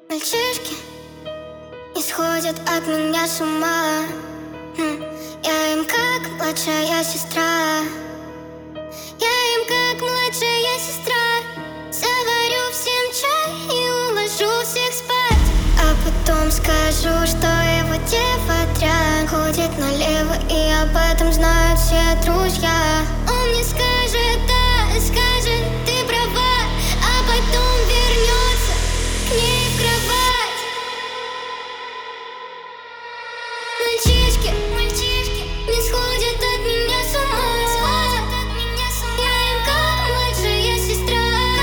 Мальчишки не сходят от меня с ума. Я им как младшая сестра. Я им как младшая сестра. Заварю всем чай и уложу всех спать. А потом скажу, что его дева дрянь. Ходит налево, и об этом знают все друзья. Он мне скажет, да, скажет, ты права. А потом вернется к ней в кровать. Мальчишки не сходят от меня с ума. Я им как младшая сестра.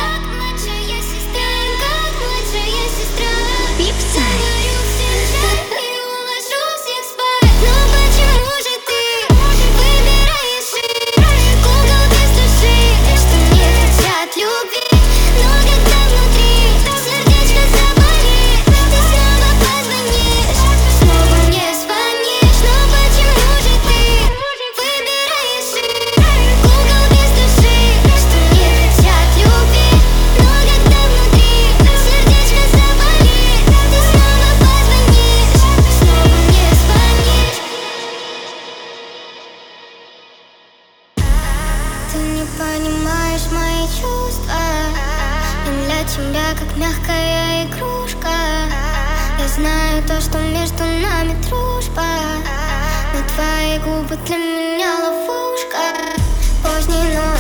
Я им как младшая сестра. Заварю всем чай и уложу всех спать. Но почему же ты выбираешь кукол без души, что не хотят любви? Но когда внутри сердечко заболит, ты снова позвонишь, снова мне звонишь. Но почему же ты выбираешь кукол без души, что не хотят любви? Но когда внутри сердечко заболит, ты снова позвонишь, снова мне звонишь. Ты не понимаешь мои чувства. Я для тебя как мягкая игрушка. Я знаю то, что между нами дружба, но твои губы для меня ловушка. Поздней ночью